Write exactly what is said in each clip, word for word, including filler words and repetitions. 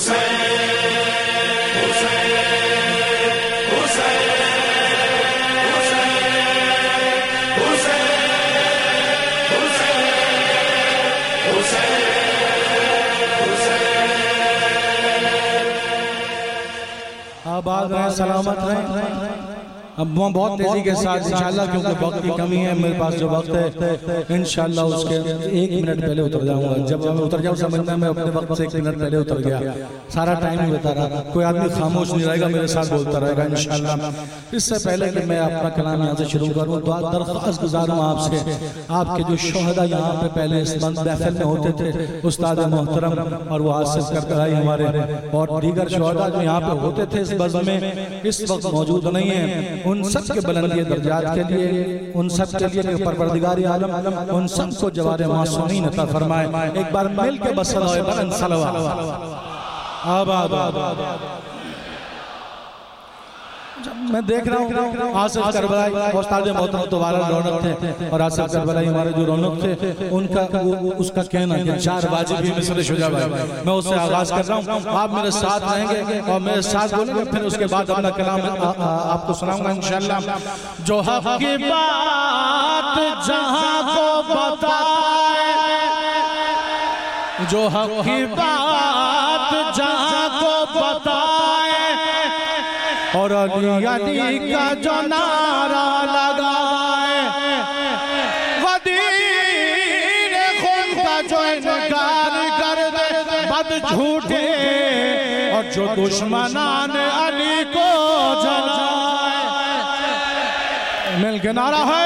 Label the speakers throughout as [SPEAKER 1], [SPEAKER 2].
[SPEAKER 1] आबाद रहें, सलामत रहें। अब मैं बहुत तेजी के साथ इंशाल्लाह, क्योंकि वक्त की कमी है, मेरे पास जो वक्त है इंशाल्लाह उसके एक मिनट पहले उतर जाऊंगा। जब मैं उतर जाऊँ समझना मैं अपने वक्त से एक मिनट पहले उतर गया। सारा टाइम ही बता रहा, कोई आदमी खामोश नहीं रहेगा, मेरे साथ बोलता रहेगा इंशाल्लाह। इससे पहले कि मैं अपना कलाम यहाँ से शुरू करूँ, तो दरख्वास्त गुजार हूँ आपसे, आपके जो शोहदा यहाँ पे पहले इस महफिल में होते थे, उस्ताद मोहतरम और वो आसिफ करकराई हमारे और दीगर शोहदा जो यहाँ पे होते थे इस बज़्म में, इस वक्त मौजूद नहीं है। उन सब के बुलंदी दर्जात के लिए, उन सब के लिए परवरदिगार आलम उन सब को जवारे मासूमीन अता फरमाए। एक बार मिल के बस आबाद। मैं देख रहा हूँ आसिफ करबलाई उस्ताद मोहतरम दोबारा रौनक थे, और आसिफ करबलाई हमारे जो रौनक थे उनका उसका कहना कि चार वाजिब भी मिसरे शुजा भाई, मैं उससे आगाज कर रहा हूँ। आप मेरे साथ रहेंगे और मेरे साथ बोलेंगे, फिर उसके बाद अपना कलाम आपको सुनाऊंगा इंशाल्लाह। जो हक की बात जहां को बताए, जो हक की बात जहां को बताए, और अली अली का जो नारा लगाए, वदीर खून का जो इनकार कर दे बद झूठे, और जो दुश्मनान अली को जलाए। मिल के नारा है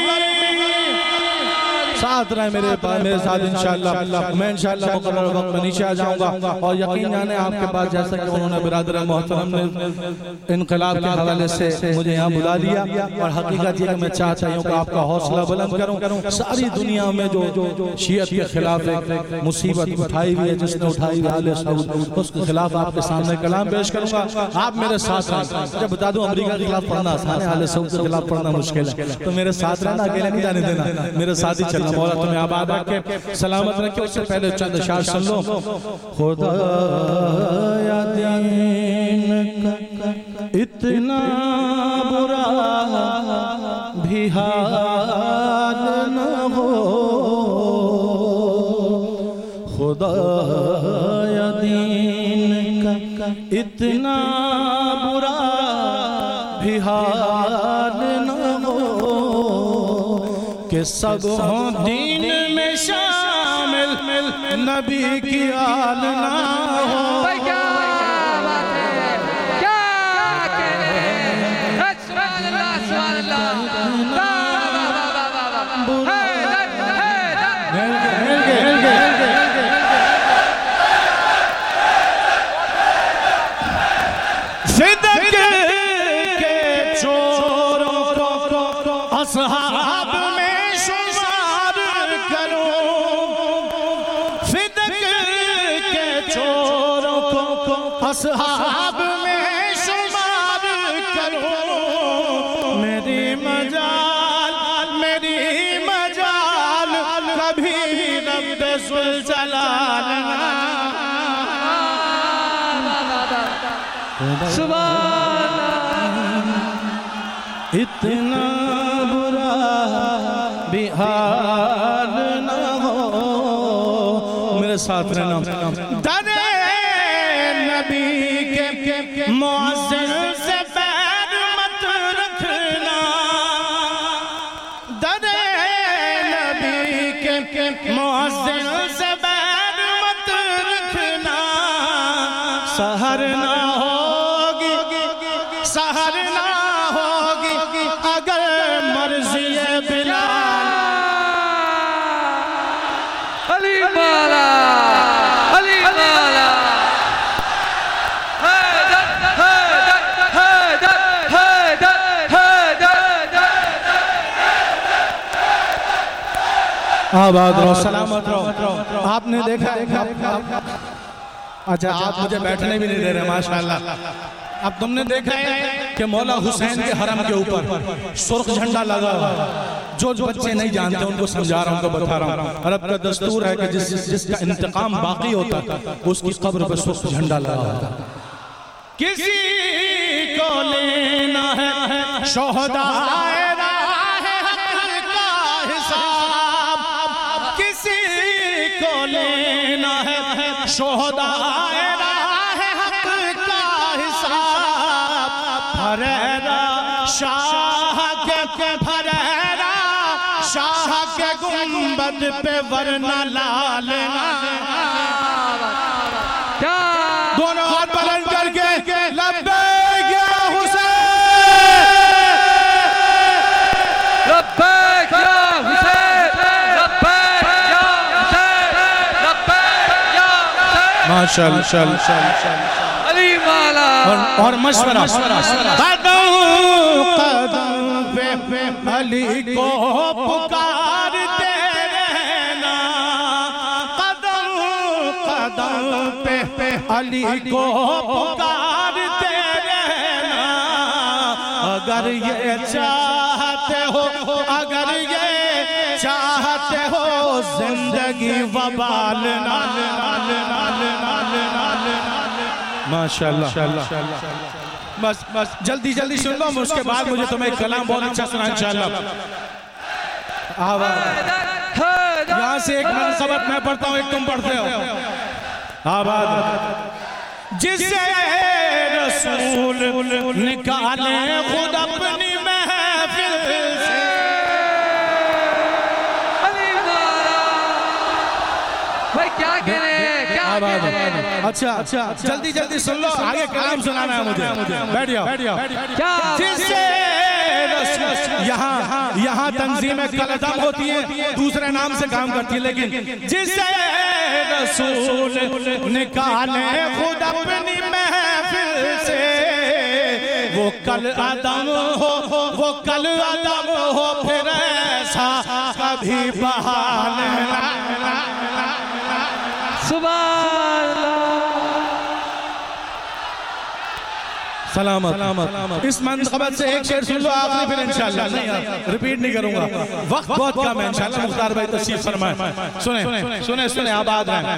[SPEAKER 1] साथ रहे मेरे मेरे साथ इंशाल्लाह। मैं इंशाल्लाह मुकर्रर वक्त में नीचे आ जाऊंगा, और यकीन जाने आपके पास जैसा कि उन्होंने बिरादर मोहतरम ने इनकलाब के हवाले से मुझे यहाँ बुला लिया, और हकीकत ये कि मैं चाहता हूँ कि आपका हौसला बुलंद करूँ। सारी दुनिया में जो शियत के खिलाफ एक मुसीबत उठाई हुई है, जिसने उठाई हुई आले सऊद, उसके खिलाफ आपके सामने कलाम पेश करूँगा। आप मेरे साथ रहें। जब बता दूँ अमरीका के खिलाफ पढ़ना आसान है, आले सऊद के खिलाफ पढ़ना मुश्किल है, तो मेरे साथ रहना, अकेले नहीं जाने देना, मेरे साथ ही चलना। मौला तुम्हें आबाद रखे, सलामत रखे। उससे पहले चंद अशआर सुन लो। खुदा या दीन का इतना बुरा भी हाल न हो, खुदा या दीन का इतना बुरा भी हाल न हो, कि सब हों दीन में शामिल, नबी की आल ना हो।
[SPEAKER 2] क्या बात है, क्या कहने, सुभान अल्लाह, सुभान अल्लाह।
[SPEAKER 1] सिद्दीक़ के चोरों को असहाब में शुमार करो, सिद्दीक़ के चोरों को असहाब में शुमार करो। मेरी मजाल मेरी मजाल कभी रब ज़ुल जलाल इतना बुरा भी हाल न हो। मेरे साथ रहना। दरे नबी के मुअज़्ज़िन से बैर मत रखना, दरे नबी के मुअज़्ज़िन से बैर मत रखना। सहर ना होगी, सहर ना होगी अगर मर्ज़ी बिलाल।
[SPEAKER 2] अली मौला, अली मौला, हैदर हैदर हैदर हैदर हैदर।
[SPEAKER 1] आबाद रहो, सलामत रहो। आपने देखा देखा अच्छा आप मुझे बैठने भी नहीं दे रहे माशाल्लाह। अब तुमने देखा है कि मौला हुसैन के हरम के ऊपर सुर्ख झंडा लगा हुआ, जो जो बच्चे नहीं जानते उनको समझा रहा हूँ, उनको बता रहा हूँ। अरब का दस्तूर है कि जिस जिसका इंतकाम बाकी होता है उसकी कब्र पर सुख झंडा लगा होता है। किसी को लेना है शोहदाए राह हक का हिसाब, किसी को लेना है शोहदाए राह हक का हिसाब। फरेरा शाह के फरेरा शाह के गुंबद पे वरना लालना। दोनों हाथ बुलंद करके लब्बैक या हुसैन,
[SPEAKER 2] लब्बैक या हुसैन, लब्बैक या हुसैन, लब्बैक या हुसैन।
[SPEAKER 1] माशाअल्लाह।
[SPEAKER 2] अली मौला
[SPEAKER 1] और मशवरा कदम कदम पे अली को पुकारते रहना, कदम कदम पे अली को पुकारते रहना। अगर ये चाहते हो, अगर ये चाहते हो जिंदगी वबाल नाल नाल नाल नाल नाल। माशाअल्लाह। बस बस जल्दी जल्दी सुन लो, उसके बाद मुझे तुम्हें एक कलाम बहुत अच्छा सुना इंशाअल्लाह। आवाज यहाँ से एक मनसबत मैं पढ़ता हूँ, एक तुम पढ़ते हो। आवाज। जिसे रसूल निकाले खुद अपनी महफिल से।
[SPEAKER 2] अली मौला भाई क्या कह रहे हैं, क्या कह रहे हैं?
[SPEAKER 1] अच्छा अच्छा जल्दी जल्दी सुन लो, आगे कलाम सुनाना है मुझे। बैठ जाओ बैठ जाओ।
[SPEAKER 2] क्या
[SPEAKER 1] जिसे यहाँ यहाँ तंजीम कलदम होती है, दूसरे नाम से काम करती है, लेकिन जिसे रसूल निकाले खुद अपनी महफिल से, वो कल आदम हो, वो कल आदम हो, फिर ऐसा कभी बहाल ना।
[SPEAKER 2] सुभान
[SPEAKER 1] सलामत सलामत। इस मनसबत से एक शेर सुन लो आखिरी, फिर इंशाअल्लाह नहीं यार रिपीट नहीं करूंगा, वक्त बहुत कम है। इंशाअल्लाह मुख्तार भाई तशरीफ फरमाए। सुने सुने सुने आबाद है।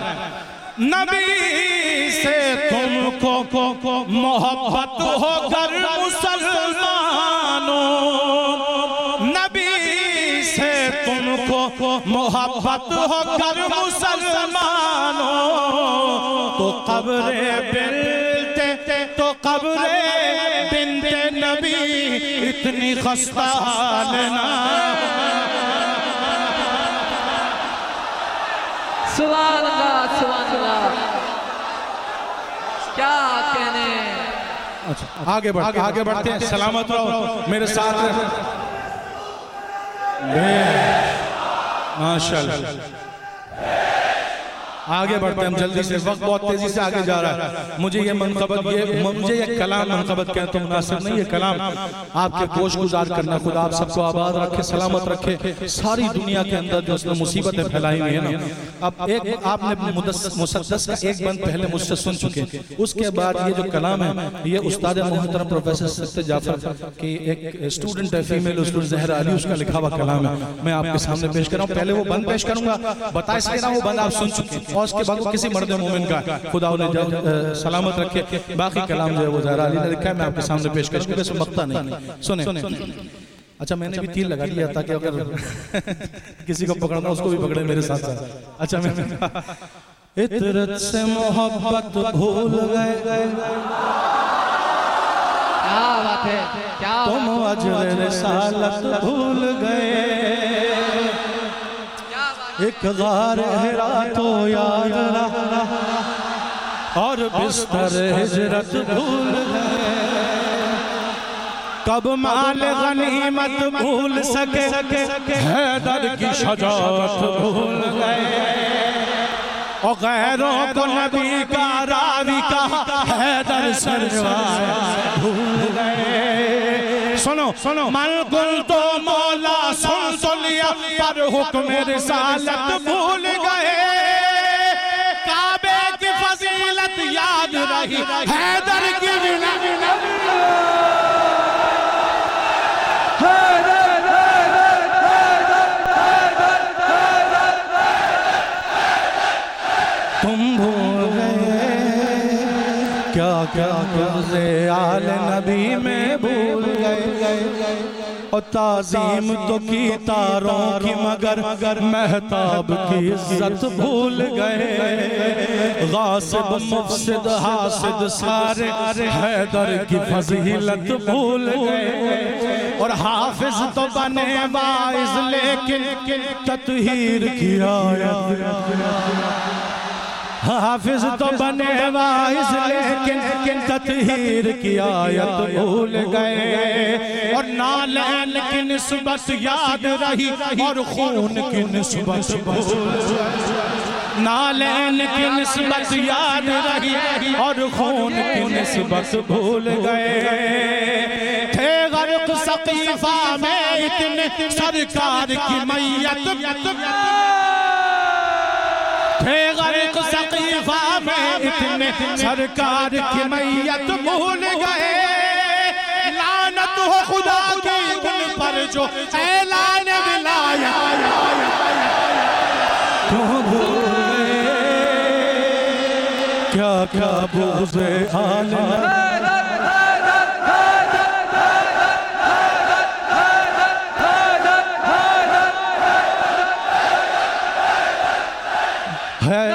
[SPEAKER 1] नबी से तुमको मोहब्बत हो कर मुसलमानों, नबी से तुमको मोहब्बत हो कर मुसलमानों, तो कब्रे बिनते तो कब्रे बिनते नबी इतनी खस्ता हालना।
[SPEAKER 2] सुभान अल्लाह, सुभान अल्लाह, क्या कहने।
[SPEAKER 1] अच्छा आगे बढ़ते आगे बढ़ते हैं। सलामत रहो मेरे साथ। माशाअल्लाह आगे बढ़ते हैं हम जल्दी से, वक्त बहुत तेजी से आगे जा रहा है। मुझे ये मनकबत ये मुझे ये कलाम मनकबत कहते तो मुनासिब नहीं, ये कलाम आपके गोश गुजार करना। खुदा आप सबको आबाद रखे, सलामत रखे। सारी दुनिया के अंदर जो उसने मुसीबतें फैलाई हुई है ना, अब एक आपने मुसद्दस का एक बंद पहले मुझसे सुन चुके, उसके बाद ये जो कलाम है ये उस्ताद मोहतरम प्रोफेसर सत्ते जाफर की एक स्टूडेंट है, फीमेल स्टूडेंट ज़हरा अली, उसका लिखा हुआ कलाम है, मैं आपके सामने पेश कर रहा हूँ। पहले वो बंद पेश करूंगा, बता इसलिए रहा हूँ वो बंद आप सुन चुके, और उसके बाद वो किसी मर्द मोमिन का, खुदा उन्हें सलामत रखे। बाकी कलाम जो है वो ज़हरा अली ने लिखा है, मैं आपके सामने पेश कर चुका, इसमें मक्ता नहीं। सुने अच्छा मैंने भी तीर लगा दिया ताकि अगर किसी को पकड़ना उसको भी पकड़े मेरे साथ साथ। अच्छा मैं इतरत से मोहब्बत भूल गए,
[SPEAKER 2] क्या बात है, क्या
[SPEAKER 1] तुम अजर रिसालत भूल गए, एक गार हिरा तो याद रहा और बिस्तर हिजरत भूल गए, कब माल गनीमत भूल सके, हैदर की शजाअत भूल गए, और गैरों को नबी का रावी का हैदर सरवाया भूल गए। सुनो सुनो मन गुल तो मौला सुन तो लिया, पर हुक्म रिसालत भूल गए, काबे की फजीलत याद रही, हैदर की बिना क्या क्या गुज़े आले नबी में भूल गए और ताज़ीम तो की तारों की मगर महताब की इज्जत भूल गए। गासिब मुफसिद हासिद सारे हैदर की फजीलत भूल गए और हाफिज तो बने वाइज लेकिन तत्हीर की आयत, हाफिज तो बने वाइज लेकिन तत्हीर की आयत भूल गए और नालैन की निस्बत याद रही और खून की निस्बत भूल गए। नालैन की निस्बत याद रही और खून की निस्बत भूल गए। थे गर्क सकीफा में इतने सरकार की मैयत, थे गर्क सकीफा में इतने सरकार की मैयत भूल गए। लानत हो खुदा की उन पर जो ऐलान विलायत क्यों भूल गए। क्या क्या बुग़्ज़े आले है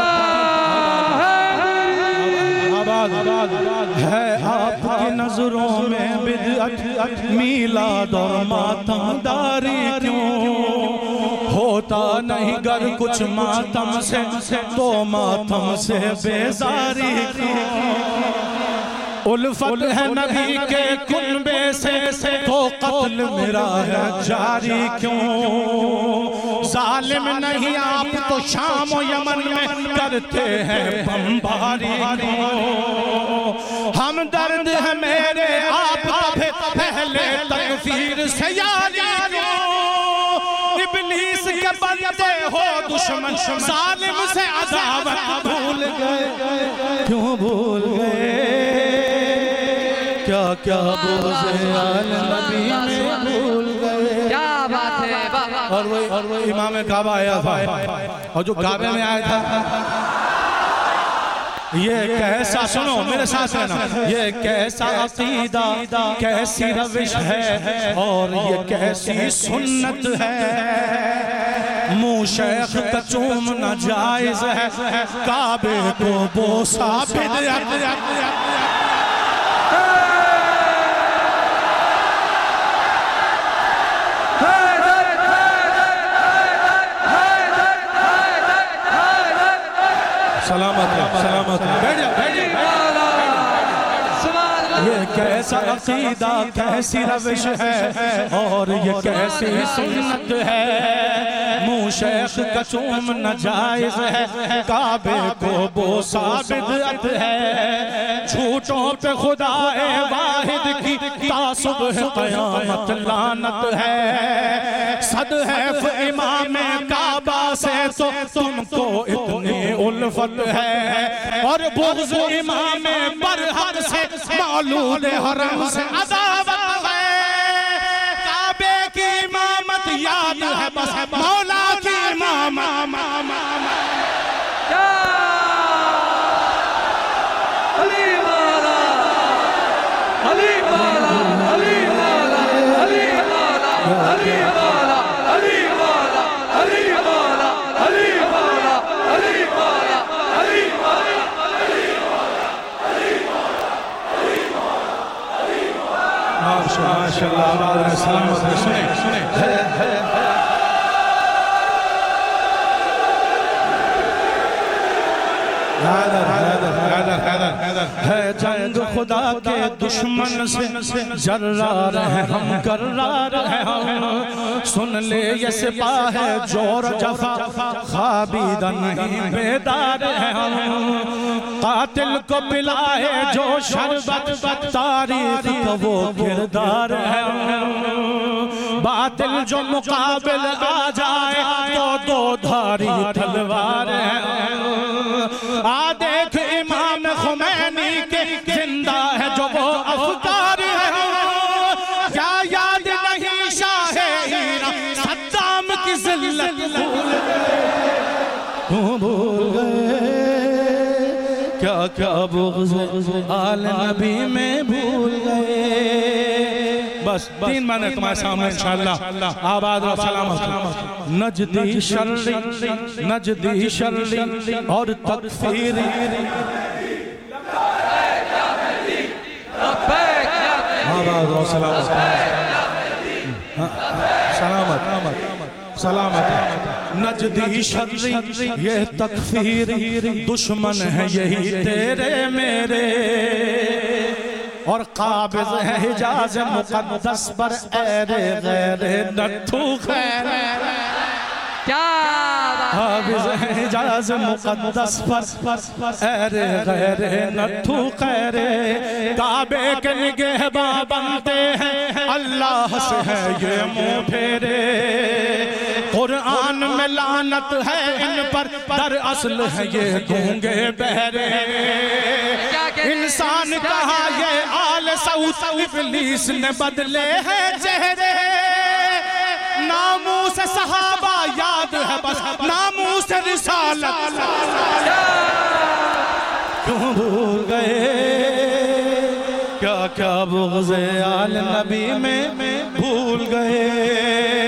[SPEAKER 1] है आपकी नजरों में बिदअत मीलाद और मातमदारी क्यों होता नहीं गर कुछ मातम से तो मातम से बेजारी क्यों। उल्फत है नबी के कुनबे से तो कत्ल मेरा है जारी क्यों। जालिम नहीं आप तो शाम और यमन में करते हैं बमबारी क्यों। हम दर्द है मेरे आप पहले तकफीर से यारी क्यों। इब्लीस के बंदे हो दुश्मन जालिम से अदावत भूल गए क्यों भूल गए। क्या क्या बुग़्ज़े आले नबी में भूल गए।
[SPEAKER 2] क्या बात है।
[SPEAKER 1] और वो और वो इमाम काबा आया था और जो काबे में आया था ये कैसा, सुनो मेरे साथ रहना, ये कैसा अकीदा कैसी रविश है और ये कैसी सुन्नत है। मुँह शेख का चूमना जायज़ है काबे को बोसा बिदअत। सलामत सलामत बैठ जा बैठ जा। ये कैसा अकीदा कैसी रविश है और ये कैसी सुन्नत है। मुँह शेख का चूमना जायज़ है काबे को बोसा बिदअत है। झूठों पे खुदाए वाहिद की तासुबह क़यामत लानत है। सद है इमाम काबा से तो तुमको इतनी उल्फत है और बुग़्ज़ इमाम बरहक से मौलूद हरम से अदावत है। काबे की इमामत याद है बस मौला की इमामत।
[SPEAKER 2] अली मौला अली मौला अली मौला अली मौला अली मौला अली मौला अली मौला अली मौला अली मौला अली मौला
[SPEAKER 1] माशाअल्लाह सलामत सुने सुने है जंग खुदा के दुश्मन से जर्रार है हम कर्रार है हम। सुन ले ये सिपाह है जोर जफा खाबीदा नहीं बेदार है हम। कातिल को पिलाए जो शरबत तारीख का वो किरदार है। बातिल जो मुकाबिल आ जाए तो दो धारी तलवार है। आ देख इमाम खुमैनी के जिंदा है जो वो अफकार है। क्या याद नहीं शाहे ईरान सद्दाम की जिल्लत भूल गए। क्या क्या बुग़्ज़ आल नबी में भूल गए। बस तीन माने तुम्हारे सामने इंशाअल्लाह। आबाद और सलामत। नजदी शर्री नजदी शर्री और तकफीरी आबाद और सलामत सलामत सलामत। नजदी शर्री ये तकफीरी दुश्मन है यही तेरे मेरे, और काबिज़ है हिजाज़ मुक़द्दस पर ऐरे गैरे नट्ठू खैर।
[SPEAKER 2] क्या
[SPEAKER 1] काबिज़ है हिजाज़ मुक़द्दस पर ऐरे गैरे नट्ठू खैरे। काबे के निगहबान बनते हैं अल्लाह से है ये मुँह फेरे। कुरान में लानत है इन पर दर असल है ये गूंगे बहरे। इंसान कहा ये आल सऊद इब्लीस ने बदले हैं चेहरे। नामूस सहाबा याद है बस नामूस रिसालत क्यों भूल गए। क्या क्या बुग़्ज़ आल नबी में भूल गए।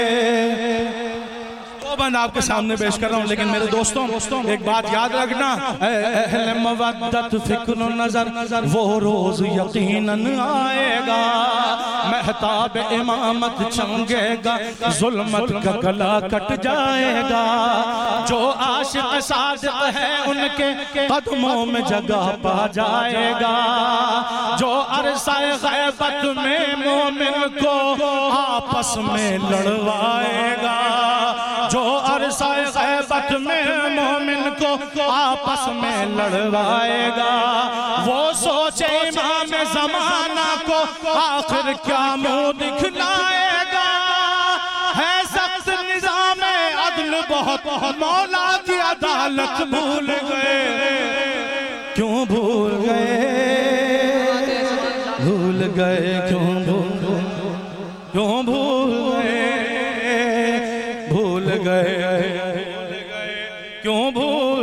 [SPEAKER 1] बंद आपके सामने पेश कर रहा हूँ, लेकिन मेरे दोस्तों एक बात याद रखना, अहले मवद्दत फिक्र नजर वो रोज यकीनन आएगा। महताब इमामत चमकेगा जुल्मत का गला कट जाएगा। जो आशिक सादिक है उनके कदमों में जगह पा जाएगा। जो अरसाए गैबत में मोमिन को आपस में लड़वाएगा। जो अरसाए गैबत में मोमिन को आपस में लड़वाएगा। वो सोचे इमाम ज़माना को आखिर क्या मुंह दिखलाएगा। है सख्त निज़ाम अदल बहुत मौला की अदालत भूल गए। क्यों भूल गए भूल गए क्यों भूल क्यों भूल क्यों भूल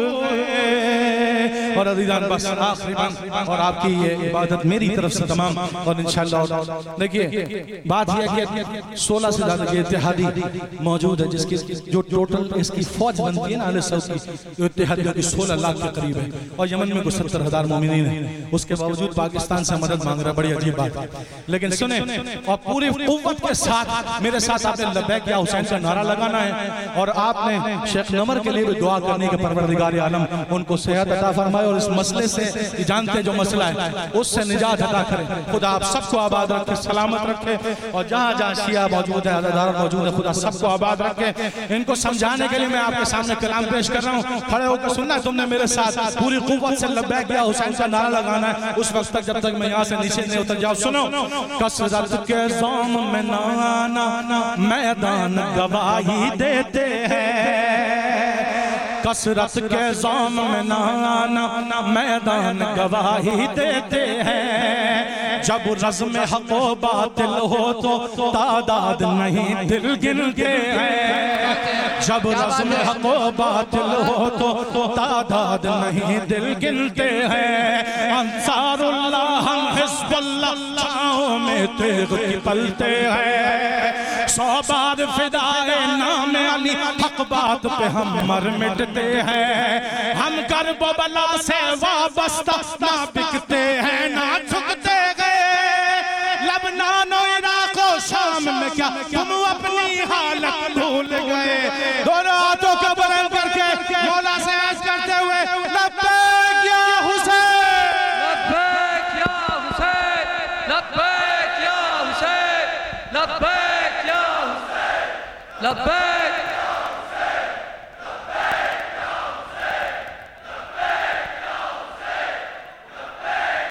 [SPEAKER 1] गए। और अज़ीज़ान बस आखिरी बात और आपकी ये इबादत मेरी तरफ से तमाम। और इंशाअल्लाह देखिए बात यह है कि सोलह से ज़्यादा इत्तेहादी मौजूद है, जिसकी जो टोटल इसकी फौज बनती है ना अहले सऊद की, इत्तेहादियों की सोलह लाख के करीब है। और यमन में कुछ सत्तर हजार मोमिनीन है। उसके बावजूद पाकिस्तान से मदद मांग रहा है, बड़ी अजीब बात है। लेकिन सुने और पूरी कुव्वत के साथ मेरे साथ आपने लब्बैक या हुसैन का नारा लगाना है। और आपने शेख नमर के लिए भी दुआ करनी के परवरदिगार आलम उनको सेहत अता फरमाए और इस मसले से जानते जो मसला है उससे निजात अता करे। खुदा आप सबको आबाद रखे, सलामत रखे। और जहाँ जहाँ शिया मौजूद है, अज़ादार मौजूद है, खुदा सबको आबाद रखे। इनको समझाने के लिए मैं आपके सामने कलाम पेश कर रहा हूँ। खड़े होकर सुनना है तुमने मेरे साथ पूरी कुव्वत से लब्बैक या हुसैन का नारा लगाना है उस वक्त तक जब तक मैं यहाँ से नीचे नहीं उतर जाऊँ। सुनो, कसरत के ज़ौम में नाना मैदान गवाही देते हैं। कसरत के ज़ौम में नाना मैदान गवाही देते हैं। जब रज़्म हक़ व बातिल हो तो तादाद नहीं दिल गिनते हैं। जब रज़्म हक़ व बातिल हो तो तादाद नहीं दिल गिनते हैं। अंसारुल्लाह हम हिज़्बुल्लाह छाँव में तेग की पलते हैं। सौ बार फिदाए नाम अली हक बात पे हम मर मिटते हैं। हम कर्ब बला से वाबस्ता ना बिकते हैं ना झुकते गए। लबनान और इराक और शाम में क्या तुम अपनी हालत भूल गए। दोनों हाथों को बुलंद करके मौला से अर्ज़ करते हुए लब्बैक या हुसैन,
[SPEAKER 2] लब्बैक या हुसैन, लब्बैक या हुसैन, लब्बैक या हुसैन, लब्बैक।